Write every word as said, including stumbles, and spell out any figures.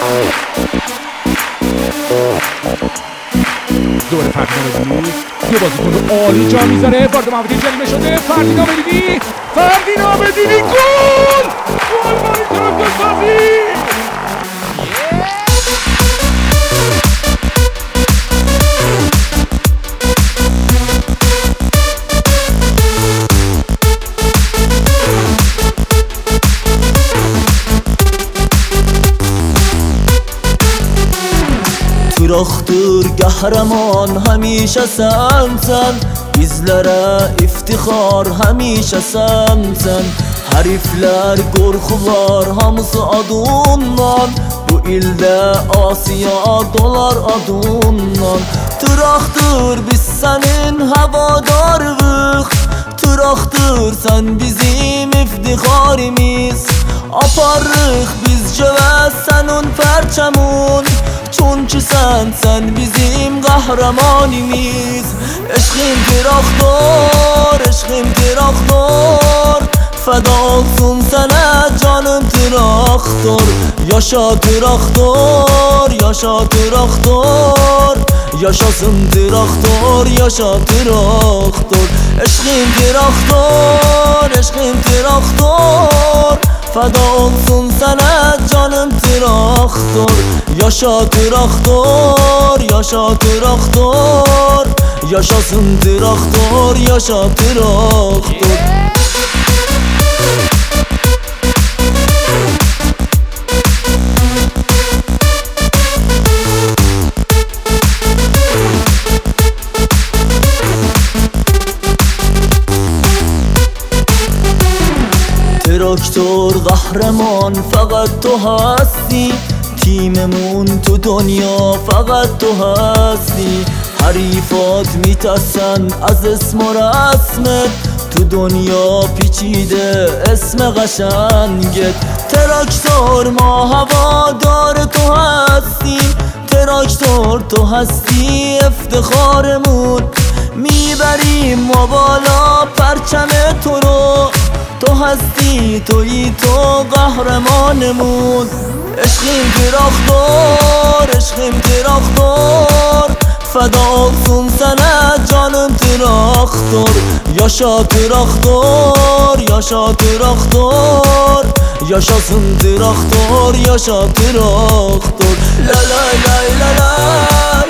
دوره فردین آمدی یه بازیکن رو عالی جا میذاره، وارد محوطه جریمه شده. فردین آمدی فردین آمدی گل گل برای طرفدار سازی. Traktör kahraman hamisha sensen, bizlere iftihar hamisha sensen. Herifler korkular hamısı adından, bu ilde Asiya dolar adından. Traktör biz senin havadarlık, traktör sen bizim iftiharimiz. Aparırıq bizce ve senin perçemun, çünkü sen, sen bizim kahramanimiz. Eşkim traktör, eşkim traktör, feda olsun sana canım traktör. Yaşa traktör, yaşa traktör, yaşasın traktör, yaşa traktör. Eşkim traktör, eşkim traktör, feda olsun sana canım traktör. Yaşa traktör, yaşa traktör, yaşasın traktör, yaşa traktör. Traktör kahraman fakat تو هستی، تیممون تو دنیا فقط تو هستی. حریفات میترسن از اسم و رسمت، تو دنیا پیچیده اسم قشنگت. تراکتور ما هوادار تو هستی، تراکتور تو هستی افتخارمون. میبریم ما بالا پرچم تو رو، تو هستی تویی تو قهرمانمون. عشقیم traktör, عشقیم traktör, feda olsun sana canım traktör. Yaşa traktör, yaşa traktör, yaşasın traktör, yaşa traktör. La la la la la